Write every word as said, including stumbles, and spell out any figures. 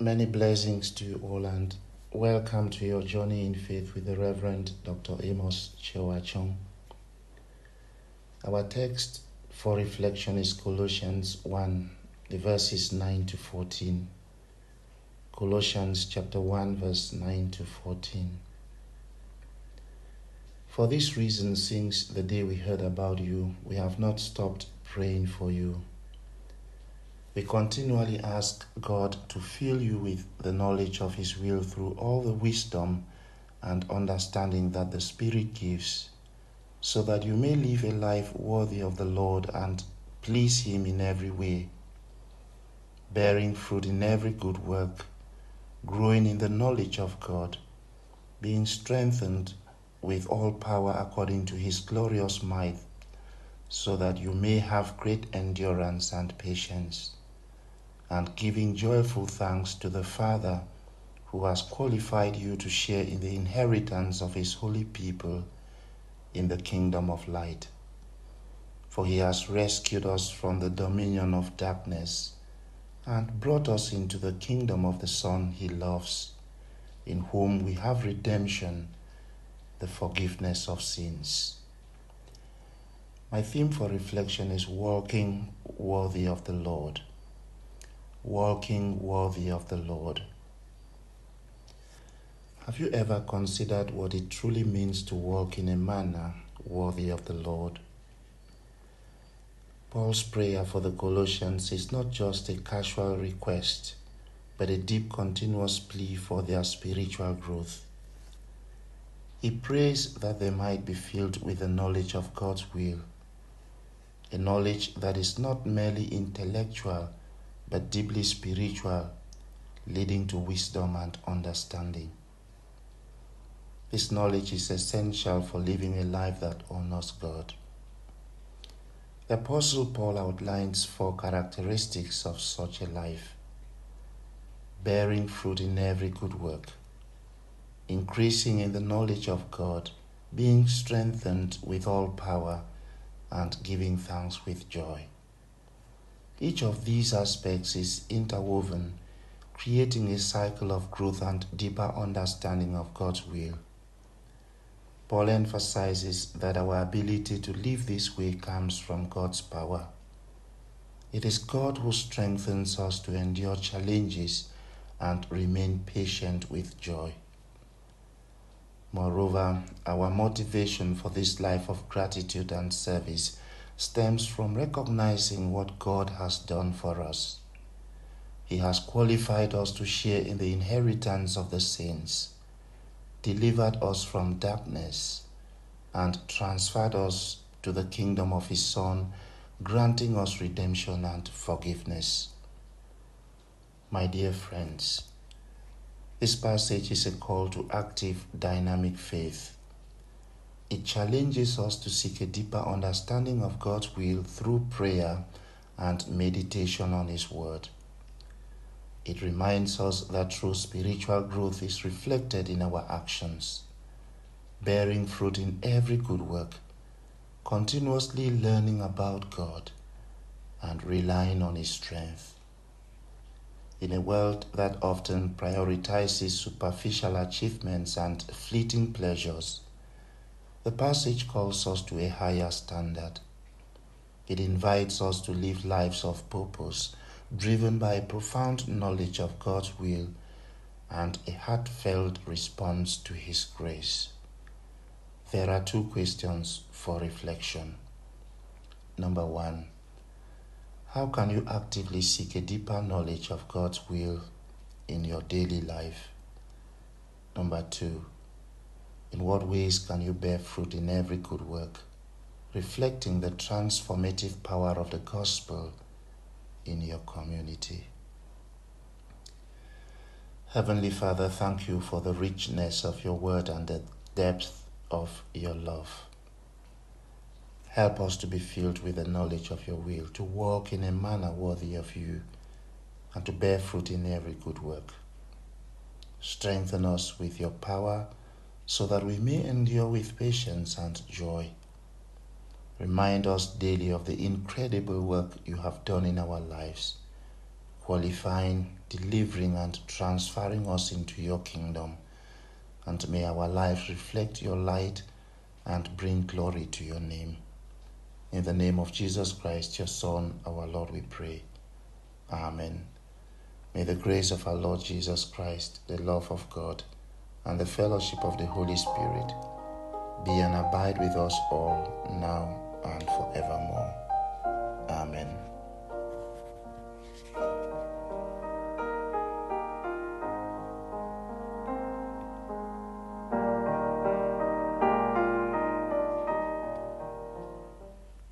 Many blessings to you all, and welcome to your journey in faith with the Reverend Doctor Amos Chewachong. Our text for reflection is Colossians one, the verses nine to fourteen. Colossians chapter one, verse nine to fourteen. For this reason, since the day we heard about you, we have not stopped praying for you. We continually ask God to fill you with the knowledge of His will through all the wisdom and understanding that the Spirit gives, so that you may live a life worthy of the Lord and please Him in every way, bearing fruit in every good work, growing in the knowledge of God, being strengthened with all power according to His glorious might, so that you may have great endurance and patience, and giving joyful thanks to the Father who has qualified you to share in the inheritance of His holy people in the kingdom of light. For He has rescued us from the dominion of darkness and brought us into the kingdom of the Son He loves, in whom we have redemption, the forgiveness of sins. My theme for reflection is walking worthy of the Lord. Walking worthy of the Lord. Have you ever considered what it truly means to walk in a manner worthy of the Lord? Paul's prayer for the Colossians is not just a casual request, but a deep, continuous plea for their spiritual growth. He prays that they might be filled with the knowledge of God's will, a knowledge that is not merely intellectual, but deeply spiritual, leading to wisdom and understanding. This knowledge is essential for living a life that honors God. The Apostle Paul outlines four characteristics of such a life: bearing fruit in every good work, increasing in the knowledge of God, being strengthened with all power, and giving thanks with joy. Each of these aspects is interwoven, creating a cycle of growth and deeper understanding of God's will. Paul emphasizes that our ability to live this way comes from God's power. It is God who strengthens us to endure challenges and remain patient with joy. Moreover, our motivation for this life of gratitude and service stems from recognizing what God has done for us. He has qualified us to share in the inheritance of the saints, delivered us from darkness, and transferred us to the kingdom of His Son, granting us redemption and forgiveness. My dear friends, this passage is a call to active, dynamic faith. It challenges us to seek a deeper understanding of God's will through prayer and meditation on His Word. It reminds us that true spiritual growth is reflected in our actions, bearing fruit in every good work, continuously learning about God, and relying on His strength. In a world that often prioritizes superficial achievements and fleeting pleasures, the passage calls us to a higher standard. It invites us to live lives of purpose, driven by a profound knowledge of God's will and a heartfelt response to His grace. There are two questions for reflection. Number one, how can you actively seek a deeper knowledge of God's will in your daily life? Number two, in what ways can you bear fruit in every good work, reflecting the transformative power of the gospel in your community? Heavenly Father, thank you for the richness of your word and the depth of your love. Help us to be filled with the knowledge of your will, to walk in a manner worthy of you, and to bear fruit in every good work. Strengthen us with your power, so that we may endure with patience and joy. Remind us daily of the incredible work you have done in our lives, qualifying, delivering, and transferring us into your kingdom. And may our lives reflect your light and bring glory to your name. In the name of Jesus Christ, your Son, our Lord, we pray. Amen. May the grace of our Lord Jesus Christ, the love of God, and the fellowship of the Holy Spirit be and abide with us all now and forevermore. Amen.